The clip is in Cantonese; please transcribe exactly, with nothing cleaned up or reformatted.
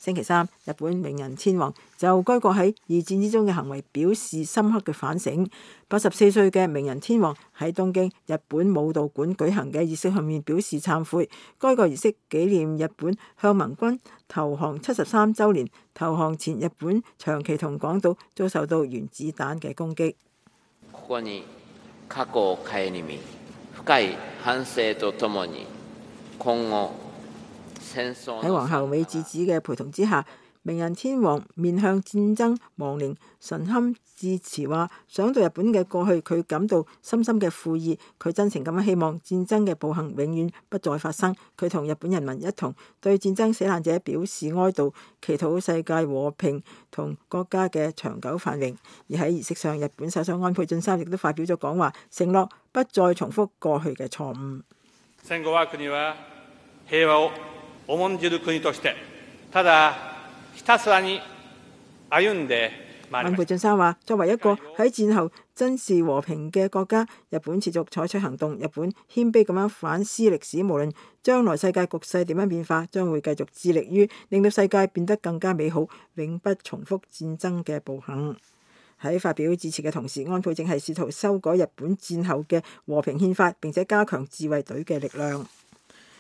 星期三，日本明仁天皇就該國喺二戰之中嘅行為表示深刻嘅反省。八十四歲嘅明仁天皇喺東京日本武道館舉行嘅儀式上面表示懺悔。該個儀式紀念日本向盟軍投降七十三週年。投降前，日本長崎同廣島遭受到原子彈嘅攻擊。 ここに過去を顧み、深い反省とともに今後喺皇后美智子嘅陪同之下，明仁天皇面向戰爭亡靈神龕致辭話：想到日本嘅過去，佢感到深深嘅悔意。佢真誠咁樣希望戰爭嘅暴行永遠不再發生。佢同日本人民一同對戰爭死難者表示哀悼，祈禱世界和平同國家嘅長久繁榮。而喺儀式上，日本首相安倍晉三亦都發表咗講話，承諾不再重複過去嘅錯誤。 戦後我が國は平和を重んじる國としてただひたすらに歩んでまいりました。 安倍晉三話：作為一個喺戰後珍視和平嘅國家，日本持續採取行動。日本謙卑咁樣反思歷史，無論將來世界局勢點樣變化，將會繼續致力於令到世界變得更加美好，永不重複戰爭嘅暴行。喺發表致辭嘅同時，安倍正係試圖修改日本戰後嘅和平憲法，並且加強自衛隊嘅力量。